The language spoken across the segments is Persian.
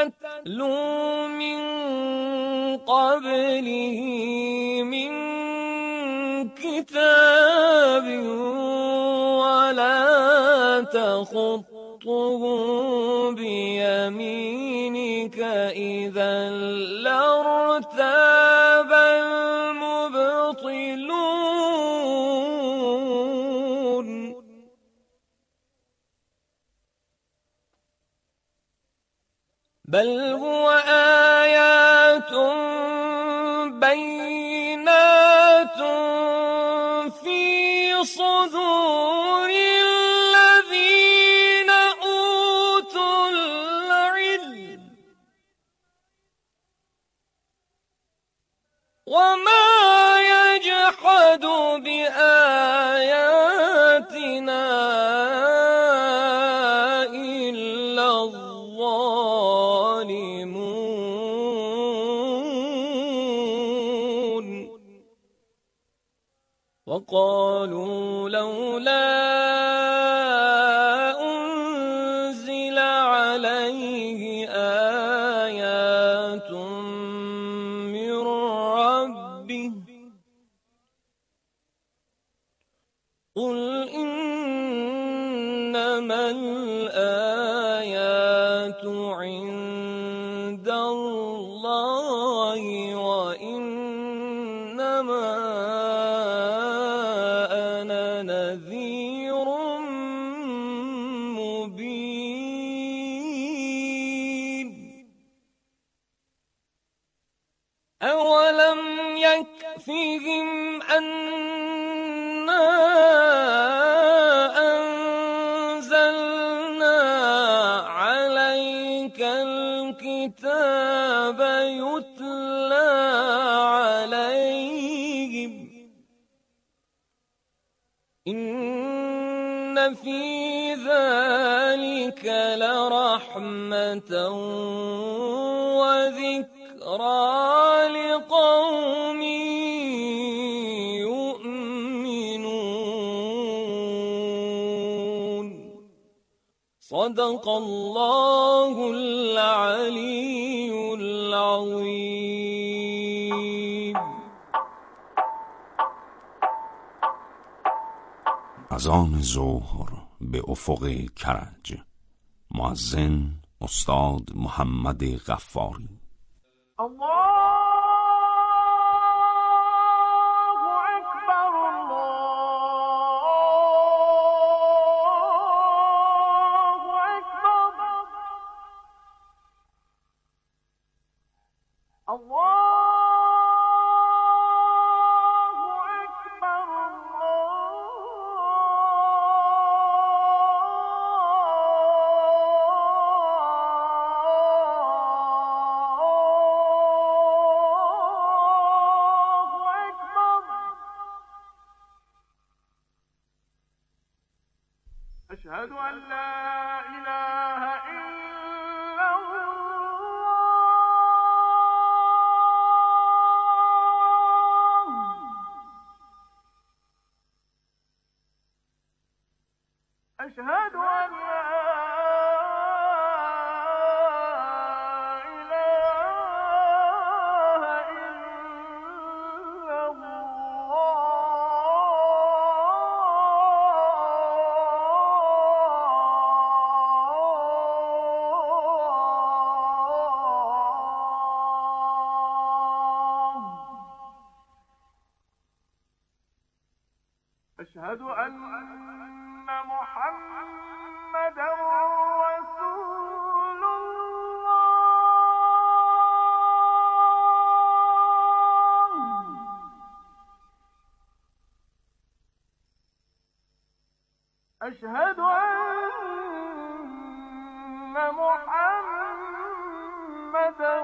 تتلوا من قبله من كتاب ولا تخطه بيمينك إذا لارتاب المبطلون بل هو آيات بينات في صدور الذين أوتوا العلم وما يجحد بآياتنا إلا الظالمون وقالوا لولا أنزل عليه آيات من ربه قل إنما الآيات عند الله وإنما أنا نذير مبين أولم يكفهم أنا أنزلنا عليك الكتاب يتلى عليهم إن في ذلك لرحمة وذكرى لقوم يؤمنون صدق الله العلي العظيم. اذان ظهر به افق کرج. مؤذن استاد محمد غفاری. أشهد أن لا إله إلا الله أشهد أن لا أشهد أن محمدا رسول الله أشهد أن محمدا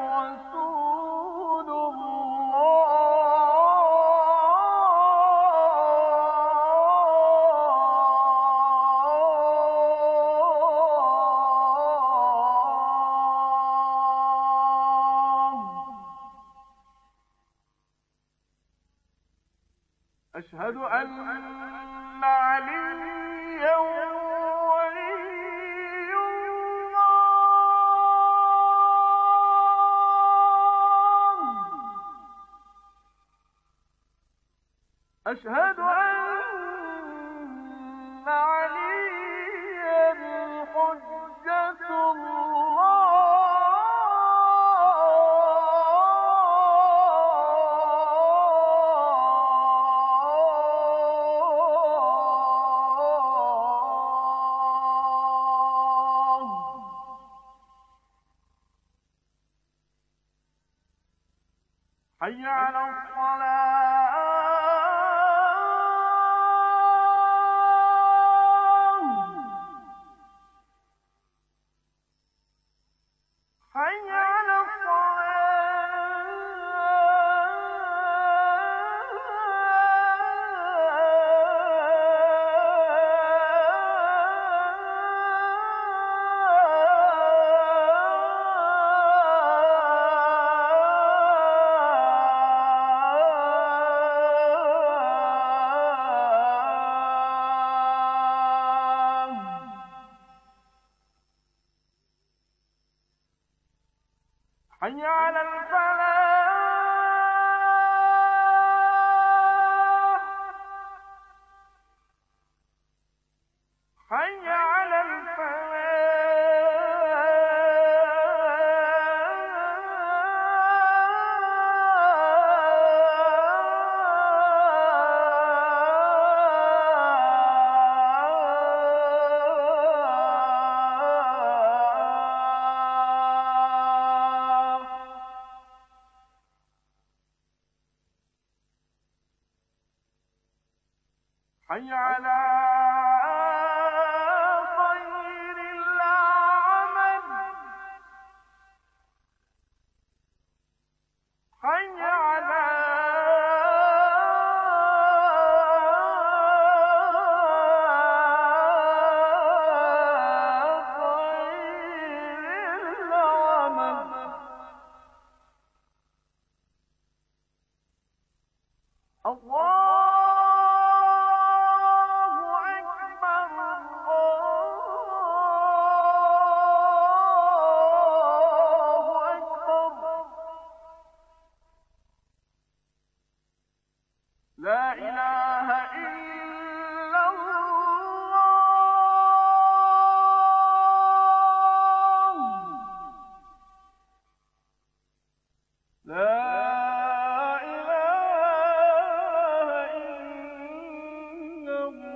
رسول أشهد أن عليا ولي الله أشهد أن عليا حجة حي على الصلاة حي على حي على الفلاح حي على حي على خير العمل حي على خير العمل الله لا إله إلا الله لا إله إلا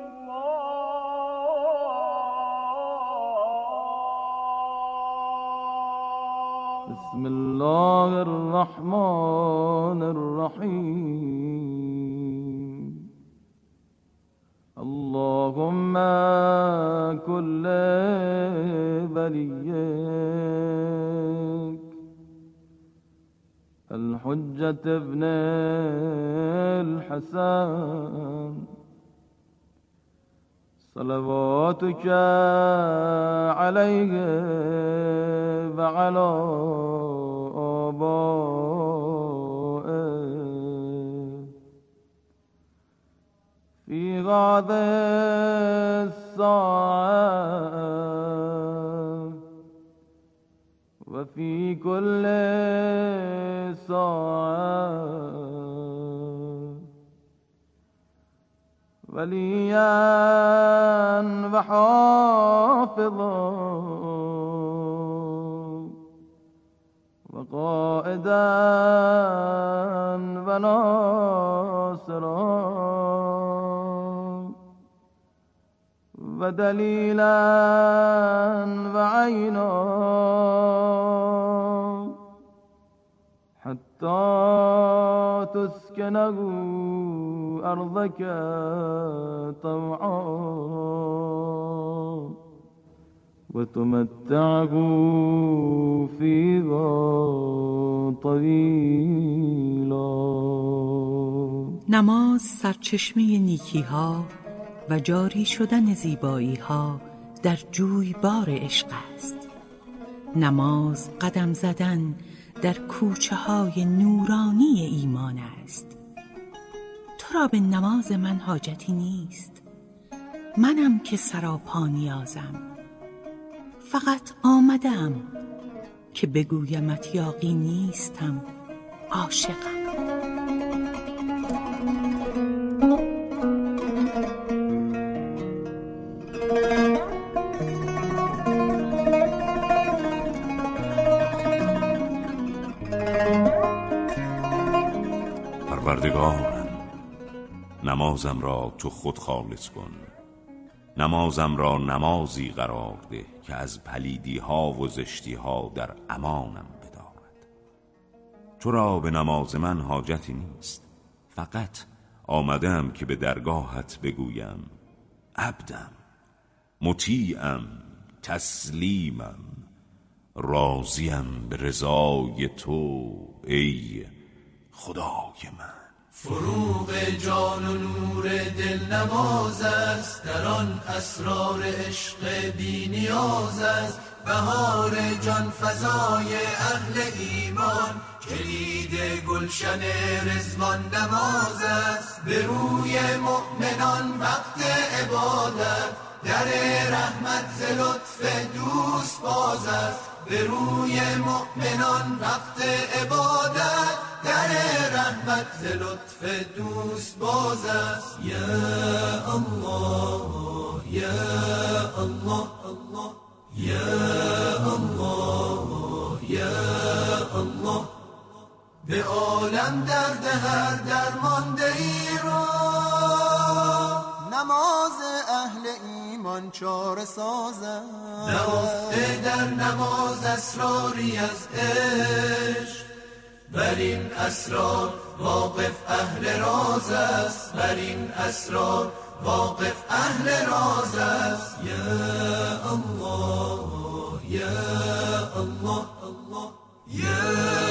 الله بسم الله الرحمن الرحيم اللهم كل وليك الحجة ابن الحسن صلواتك عليه وعلى آبائه في هذه الساعة وفي كل ساعة وليا وحافظا وقائدا وناصرا ودليلا وعينا حتى تسكنه أرضك طوعا وتمتعه فيها طويلا. نماز سرچشمه نیکی ها و جاری شدن زیبایی ها در جویبار عشق است. نماز قدم زدن در کوچه های نورانی ایمان است. تو را به نماز من حاجتی نیست، منم که سراپا نیازم. فقط آمدم که بگویمت یاغی نیستم، عاشقم. پروردگارم، نمازم را تو خود خالص کن. نمازم را نمازی قرار ده که از پلیدی ها و زشتی ها در امانم بدارد. تو را به نماز من حاجتی نیست، فقط آمدم که به درگاهت بگویم عبدم، مطیعم، تسلیمم، راضیم به رضای تو ای خدای من. فروغ جان و نور دل نواز است، در آن اسرار عشق بی نیاز است. بهار جان فزای اهل ایمان، کلید گلشن رضوان نماز است. به روی مؤمنان وقت عبادت، در رحمت ز لطف دوست باز است. به روی مؤمنان وقت عبادت، در رحمت ز لطف دوست باز است. یا الله یا الله یا الله یا الله. به عالم درد هر درمانده ای را، نماز اهل ایمان چاره سازد. نهفته در نماز اسراری از عشق، بر این اسرار واقف اهل راز است. بر این اسرار واقف اهل راز است. یا الله یا الله یا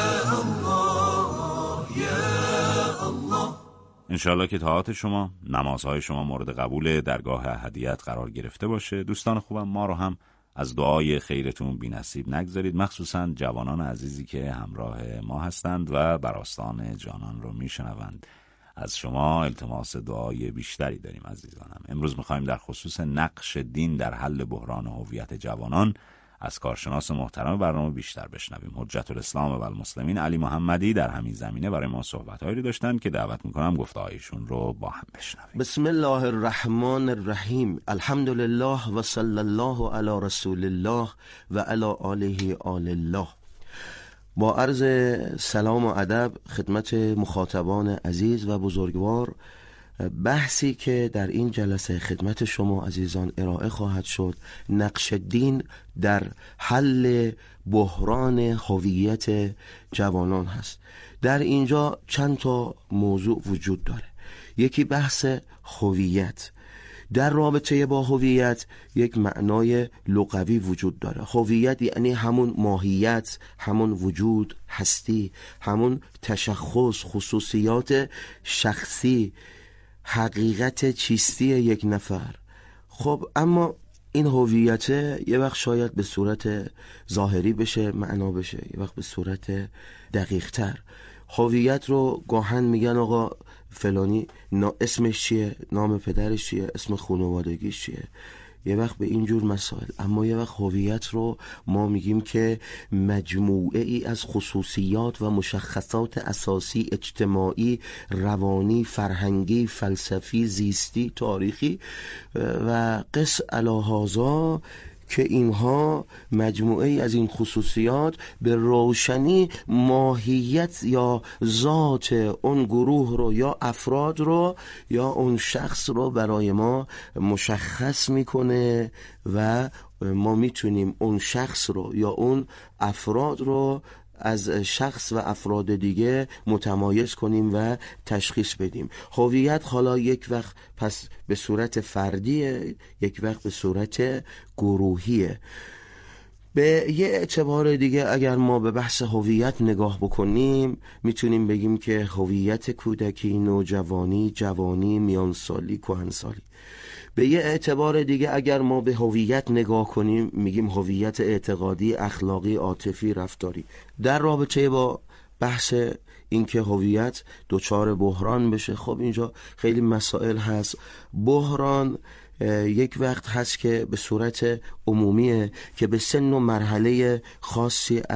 الله یا الله. انشالله که طاعات شما، نمازهای شما مورد قبول درگاه احدیت قرار گرفته باشه. دوستان خوبم، ما رو هم از دعای خیرتون بی نصیب نگذارید، مخصوصا جوانان عزیزی که همراه ما هستند و بر آستان جانان رو میشنوند. از شما التماس دعای بیشتری داریم عزیزانم. امروز میخوایم در خصوص نقش دین در حل بحران هویت جوانان از کارشناس محترم برنامه بیشتر بشنویم. حجت الاسلام و المسلمین علی محمدی در همین زمینه برای ما صحبت‌هایی داشتن که دعوت میکنم گفته‌هایشون رو با هم بشنویم. بسم الله الرحمن الرحیم. الحمد لله و صلی الله علی رسول الله و علی آله آل الله. با عرض سلام و ادب خدمت مخاطبان عزیز و بزرگوار، بحثی که در این جلسه خدمت شما عزیزان ارائه خواهد شد، نقش دین در حل بحران هویت جوانان هست. در اینجا چند تا موضوع وجود داره. یکی بحث هویت. در رابطه با هویت یک معنای لغوی وجود داره. هویت یعنی همون ماهیت، همون وجود، هستی، همون تشخص، خصوصیات شخصی، حقیقت چیستی یک نفر. خب اما این هویت یه وقت شاید به صورت ظاهری بشه معنا بشه، یه وقت به صورت دقیق تر. هویت رو گاهن میگن آقا فلانی اسمش چیه، نام پدرش چیه، اسم خانوادگیش چیه، یه وقت به اینجور مسائل. اما یه وقت هویت رو ما میگیم که مجموعه ای از خصوصیات و مشخصات اساسی اجتماعی، روانی، فرهنگی، فلسفی، زیستی، تاریخی و قس الهازا، که اینها مجموعه ای از این خصوصیات به روشنی ماهیت یا ذات اون گروه رو یا افراد رو یا اون شخص رو برای ما مشخص میکنه و ما میتونیم اون شخص رو یا اون افراد رو از شخص و افراد دیگه متمایز کنیم و تشخیص بدیم. هویت حالا یک وقت پس به صورت فردیه، یک وقت به صورت گروهیه. به یه اعتبار دیگه اگر ما به بحث هویت نگاه بکنیم، میتونیم بگیم که هویت کودکی، نوجوانی، جوانی، میانسالی، کهنسالی. به یه اعتبار دیگه اگر ما به هویت نگاه کنیم، میگیم هویت اعتقادی، اخلاقی، عاطفی، رفتاری. در رابطه با بحث اینکه هویت دچار بحران بشه، خب اینجا خیلی مسائل هست. بحران یک وقت هست که به صورت عمومیه که به سن و مرحله خاصی از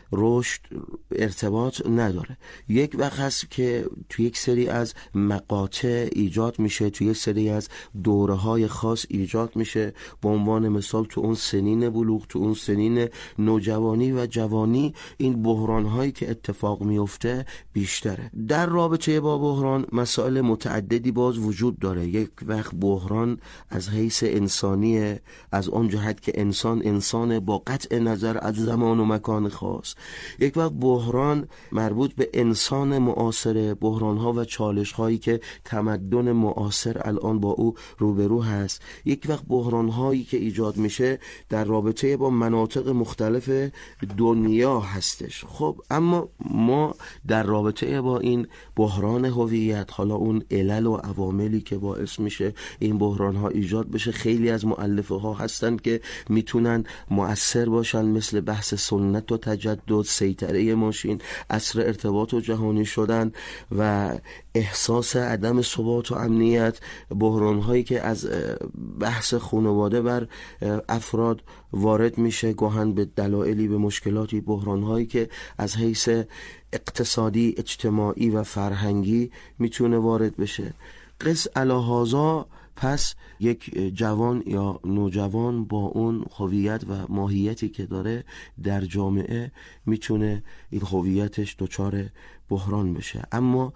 رشد ارتباط نداره. یک وقت هست که تو یک سری از مقاطع ایجاد میشه، تو یک سری از دوره‌های خاص ایجاد میشه. به عنوان مثال تو اون سنین بلوغ، تو اون سنین نوجوانی و جوانی این بحران‌هایی که اتفاق میفته بیشتره. در رابطه با بحران مسائل متعددی باز وجود داره. یک وقت بحران از حیث انسانیه، از اون جهت که انسان با قطع نظر از زمان و مکان خاص. یک وقت بحران مربوط به انسان معاصر، بحران‌ها و چالش‌هایی که تمدن معاصر الان با او روبرو هست. یک وقت بحران‌هایی که ایجاد میشه در رابطه با مناطق مختلف دنیا هستش. خب اما ما در رابطه با این بحران هویت، حالا اون علل و عواملی که باعث میشه این بحران‌ها ایجاد بشه، خیلی از مؤلفه‌ها هستن که میتونن مؤثر باشن، مثل بحث سنت و تجدد، سیطره ماشین، عصر ارتباط و جهانی شدن و احساس عدم ثبات و امنیت، بحران‌هایی که از بحث خانواده بر افراد وارد میشه، گاهن به دلایلی، به مشکلاتی، بحران‌هایی که از حیث اقتصادی، اجتماعی و فرهنگی میتونه وارد بشه. قص الهازا پس یک جوان یا نوجوان با اون هویت و ماهیتی که داره در جامعه میتونه این هویتش دچار بحران بشه. اما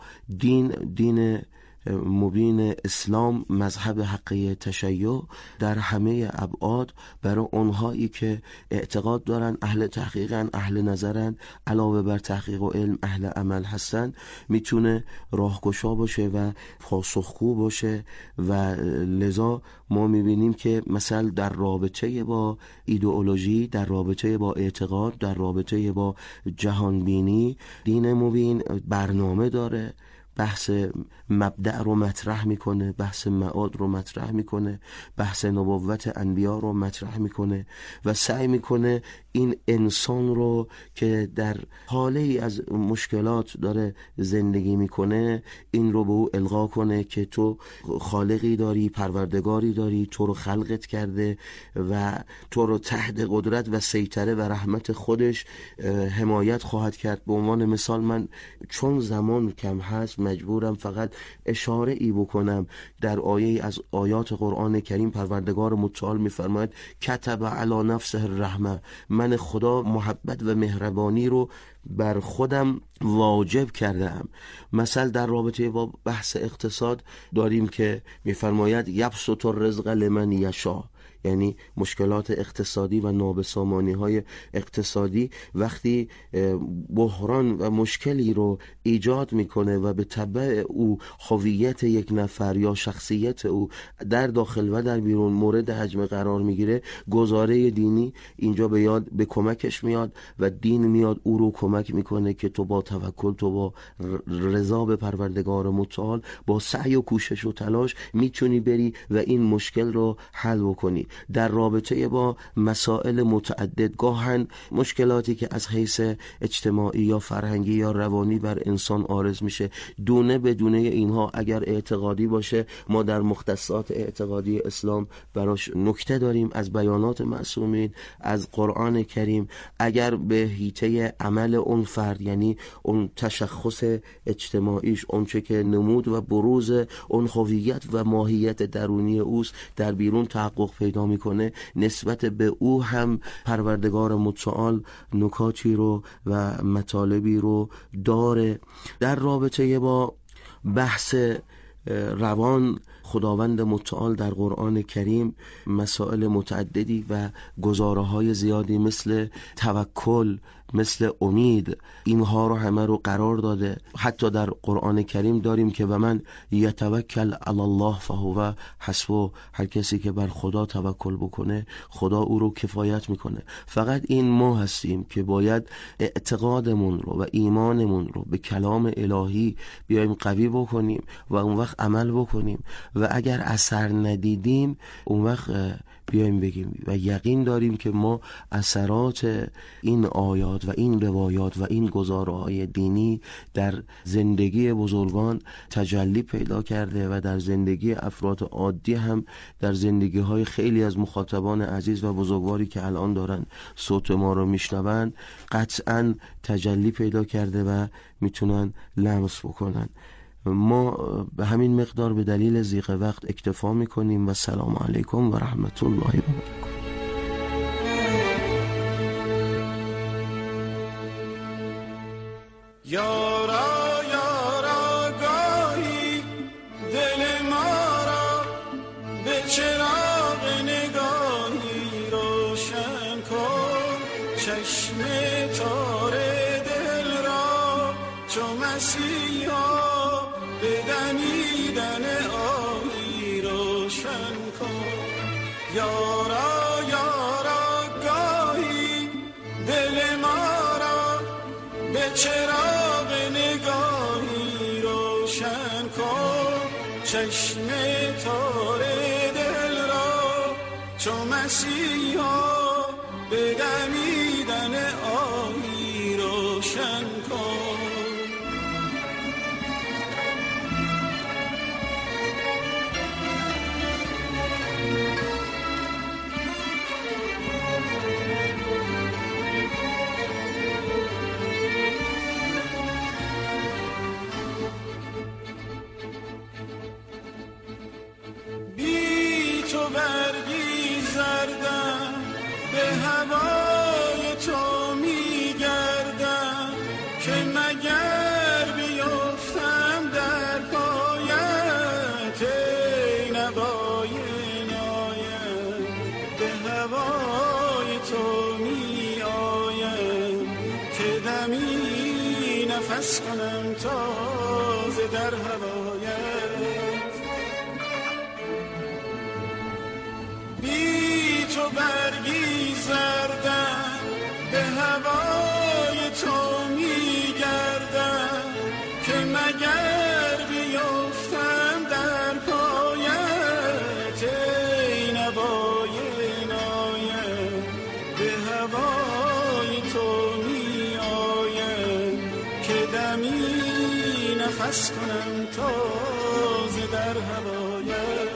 دین مبین اسلام، مذهب حقیقی تشیع، در همه ابعاد برای اونهایی که اعتقاد دارن، اهل تحقیقن، اهل نظرن، علاوه بر تحقیق و علم اهل عمل هستن، میتونه راهگشا باشه و پاسخگو باشه. و لذا ما میبینیم که مثلا در رابطه با ایدئولوژی، در رابطه با اعتقاد، در رابطه با جهانبینی، دین مبین برنامه داره، بحث مبدأ رو مطرح میکنه، بحث معاد رو مطرح میکنه، بحث نبوت انبیا رو مطرح میکنه و سعی میکنه این انسان رو که در حاله ای از مشکلات داره زندگی میکنه، این رو به او القا کنه که تو خالقی داری، پروردگاری داری، تو رو خلقت کرده و تو رو تحت قدرت و سیطره و رحمت خودش حمایت خواهد کرد. به عنوان مثال من چون زمان کم هست مجبورم فقط اشاره ای بکنم. در آیه از آیات قرآن کریم پروردگار متعال میفرماید کتب علی نفسه الرحمه، من خدا محبت و مهربانی رو بر خودم واجب کردم. مثلا در رابطه با بحث اقتصاد داریم که میفرماید یبسط الرزق لمن یشاء، یعنی مشکلات اقتصادی و نابسامانی های اقتصادی وقتی بحران و مشکلی رو ایجاد میکنه و به تبع او هویت یک نفر یا شخصیت او در داخل و در بیرون مورد هجمه قرار میگیره، گزاره دینی اینجا به کمکش میاد و دین میاد او رو کمک میکنه که تو با توکل، تو با رضا به پروردگار متعال، با سعی و کوشش و تلاش میتونی بری و این مشکل رو حل بکنی. در رابطه با مسائل متعدد، گاهن مشکلاتی که از حیث اجتماعی یا فرهنگی یا روانی بر انسان عارض میشه، دونه بدونه اینها اگر اعتقادی باشه، ما در مختصات اعتقادی اسلام براش نکته داریم از بیانات معصومین، از قرآن کریم. اگر به حیطه عمل اون فرد، یعنی اون تشخص اجتماعیش، اون چه که نمود و بروز اون هویت و ماهیت درونی اوست در بیرون تحقق پیدا میکنه، نسبت به او هم پروردگار متعال نکاتی رو و مطالبی رو داره. در رابطه با بحث روان، خداوند متعال در قرآن کریم مسائل متعددی و گزاره‌های زیادی مثل توکل، مثل امید، اینها رو همه رو قرار داده. حتی در قرآن کریم داریم که و من یتوکل علی الله فهو حسبه، هر کسی که بر خدا توکل بکنه خدا او رو کفایت میکنه. فقط این ما هستیم که باید اعتقادمون رو و ایمانمون رو به کلام الهی بیایم قوی بکنیم و اون وقت عمل بکنیم و اگر اثر ندیدیم اون وقت بیایم بگیم و یقین داریم که ما اثرات این آیات و این روایات و این گزاره‌های دینی در زندگی بزرگان تجلی پیدا کرده و در زندگی افراد عادی هم در زندگی‌های خیلی از مخاطبان عزیز و بزرگواری که الان دارن صوت ما رو میشنون قطعاً تجلی پیدا کرده و میتونن لمس بکنن. ما به همین مقدار به دلیل ضیق وقت اکتفا میکنیم و سلام علیکم و رحمت الله و برکاته. یارا یارا گاهی دل ما را به چراغ نگاهی روشن کن، چشم تار دل را چو مسیحا به دمیدن آهی روشن کن. یارا یارا گاهی دل ما را به چراغ نگاهی روشن کن، چشم تار دل را چو مسیحا به دمیدن آهی روشن کن. تو برگی زردم به هوای تو میگردم که مگر بیفتم در پایت ای نوای نایم، به هوای تو می آیم که دمی نفس کنم تازه در هوایت. تو برگی زردم به هوای تو میگردم که مگر بیفتم در پایت ای نوای نایم، به هوای تو می آیم که دمی نفس کنم تازه در هوایت.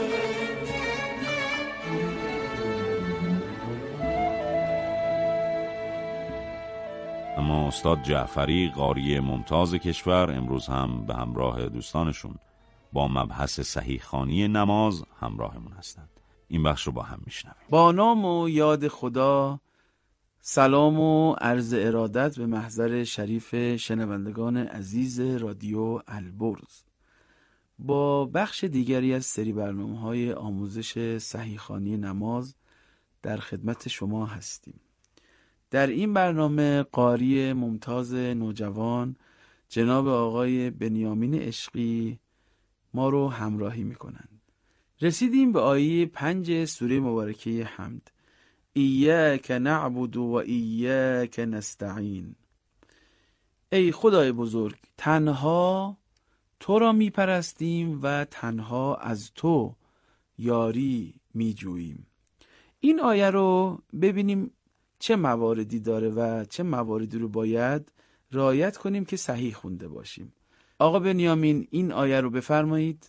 اما استاد جعفری قاری ممتاز کشور امروز هم به همراه دوستانشون با مبحث صحیح خوانی نماز همراهمون هستند. این بخش رو با هم میشنویم. با نام و یاد خدا، سلام و عرض ارادت به محضر شریف شنوندگان عزیز رادیو البرز. با بخش دیگری از سری برنامه‌های آموزش صحیح خوانی نماز در خدمت شما هستیم. در این برنامه قاری ممتاز نوجوان جناب آقای بنیامین عشقی ما رو همراهی میکنند. رسیدیم به آیه 5 سوره مبارکه حمد. ایاک نعبد و ایاک نستعین. ای خدای بزرگ، تنها تو را میپرستیم و تنها از تو یاری میجوییم. این آیه رو ببینیم چه مواردی داره و چه مواردی رو باید رعایت کنیم که صحیح خونده باشیم. آقا بنیامین این آیه رو بفرمایید.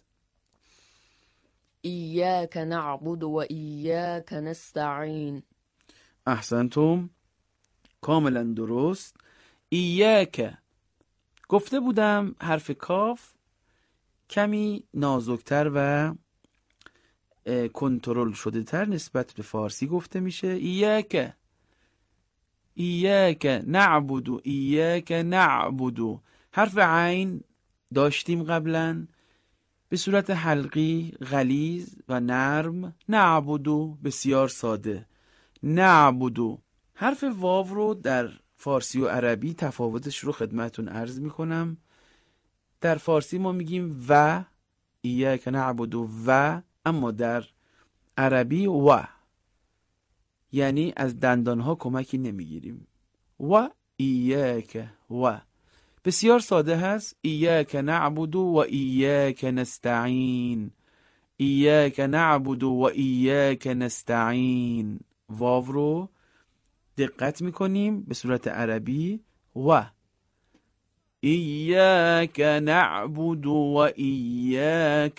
ایاک نعبد و ایاک نستعین. احسنتم، کاملا درست. ایاک گفته بودم حرف کاف کمی نازکتر و کنترل شده تر نسبت به فارسی گفته میشه. ایاک ایاک نعبد و ایاک نعبد. حرف عین داشتیم قبلا به صورت حلقی غلیظ و نرم، نعبد بسیار ساده، نعبد. حرف واو رو در فارسی و عربی تفاوتش رو خدمتون عرض میکنم. در فارسی ما میگیم و، ایاک نعبد و، اما در عربی و، یعنی از دندانها کمکی نمیگیریم. و ایاک و بسیار ساده هست. ایاک نعبد و ایاک نستعین. ایاک نعبد و ایاک نستعین. واو رو دقت میکنیم به صورت عربی و ایاک نعبد و ایاک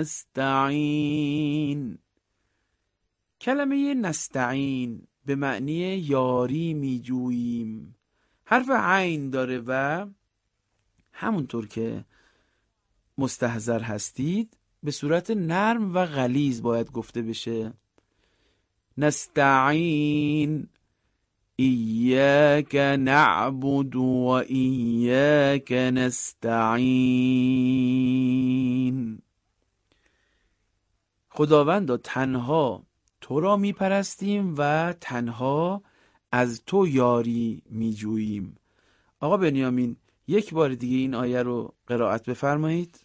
نستعین. کلمه نستعین به معنی یاری میجوییم حرف عین داره و همونطور که مستحضر هستید به صورت نرم و غلیظ باید گفته بشه. نستعین ایاک نعبد و ایاک نستعین. خداوندا تنها تو را میپرستیم و تنها از تو یاری میجوییم. آقا بنیامین یک بار دیگه این آیه رو قرائت بفرمایید.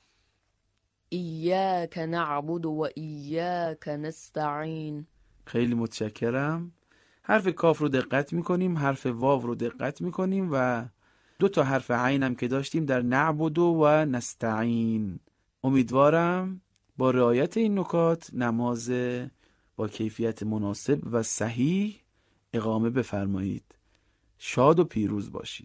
ایاک نعبد و ایاک نستعین. خیلی متشکرم. حرف کاف رو دقت میکنیم، حرف واو رو دقت میکنیم و 2 تا حرف عین هم که داشتیم در نعبد و نستعین. امیدوارم با رعایت این نکات نماز با کیفیت مناسب و صحیح اقامه بفرمایید. شاد و پیروز باشید.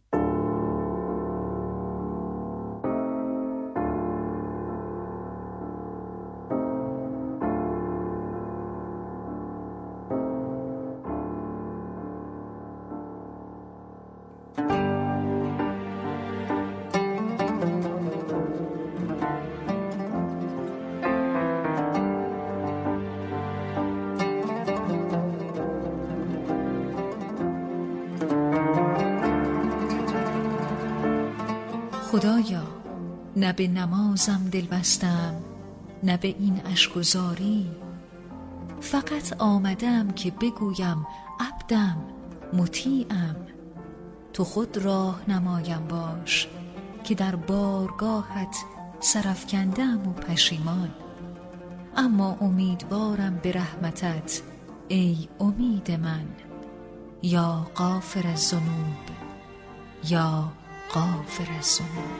خدایا نه به نمازم دل بستم نه به این اشک‌وزاری، فقط آمدم که بگویم عبدم مطیعم. تو خود راه نمایم باش که در بارگاهت سرافکنده‌ام و پشیمان. اما امیدوارم به رحمتت ای امید من، یا غافر الذنوب یا غافر الذنوب.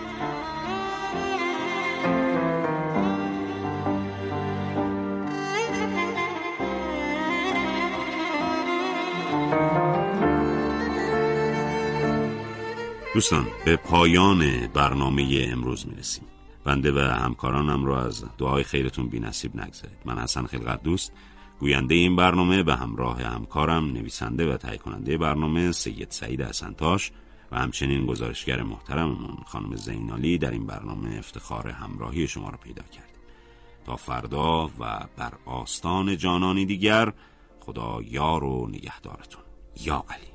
دوستان به پایان برنامه امروز میرسیم. بنده و همکارانم رو از دعای خیرتون بی نصیب نگذارید. من حسن خلقت دوست گوینده این برنامه به همراه همکارم نویسنده و تهیه کننده برنامه سید سعید حسن‌تاش و همچنین گزارشگر محترممون خانم زینالی در این برنامه افتخار همراهی شما رو پیدا کردیم. تا فردا و بر آستان جانانی دیگر، خدا یار و نگهدارتون. یا علی.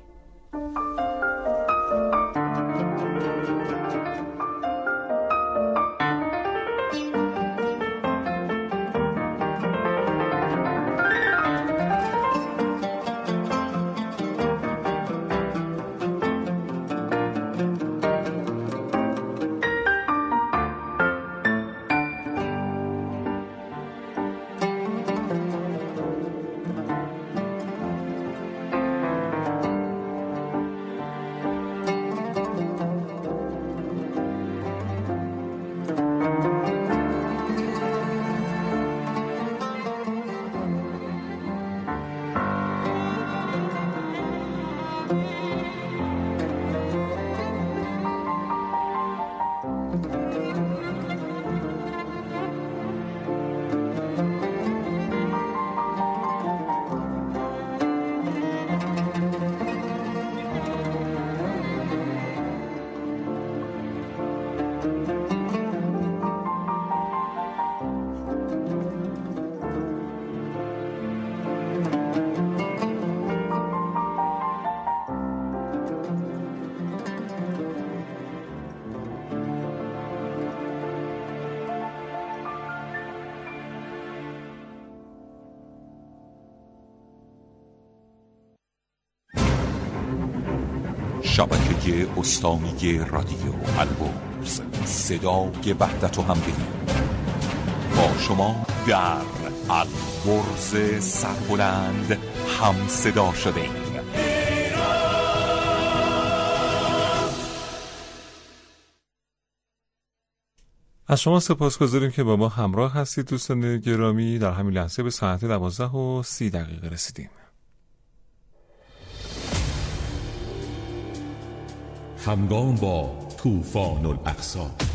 شبکه استانی رادیو البرز، صدای وحدت و همدلی با شما در البرز سربلند هم صدا شده ایم. از شما سپاسگزاریم که با ما همراه هستید دوستان گرامی. در همین لحظه به ساعت 12:30 رسیدیم. همگام با طوفان الاقصی